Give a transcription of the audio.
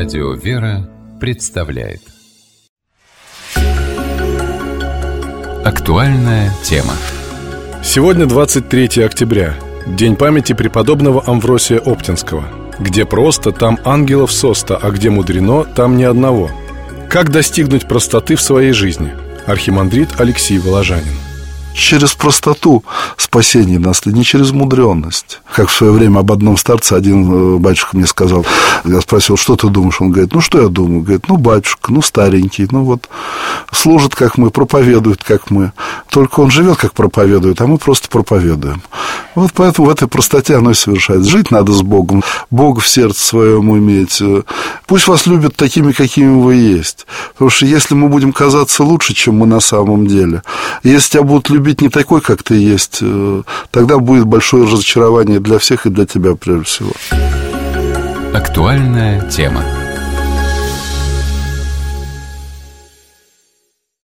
Радио «Вера» представляет актуальная тема. Сегодня 23 октября, день памяти преподобного Амвросия Оптинского. Где просто, там ангелов состо, а где мудрено, там ни одного. Как достигнуть простоты в своей жизни? Архимандрит Алексий Воложанин. Через простоту спасение нас, не через мудренность. Как в свое время об одном старце один батюшка мне сказал. Я спросил, что ты думаешь? Он говорит, что я думаю? Говорит, батюшка, старенький, служит, как мы, проповедует, как мы. Только он живет, как проповедует, а мы просто проповедуем. Поэтому в этой простоте оно и совершается. Жить надо с Богом, Бога в сердце своем иметь. Пусть вас любят такими, какими вы есть. Потому что если мы будем казаться лучше, чем мы на самом деле, если тебя будут любить не такой, как ты есть, тогда будет большое разочарование для всех и для тебя прежде всего. Актуальная тема.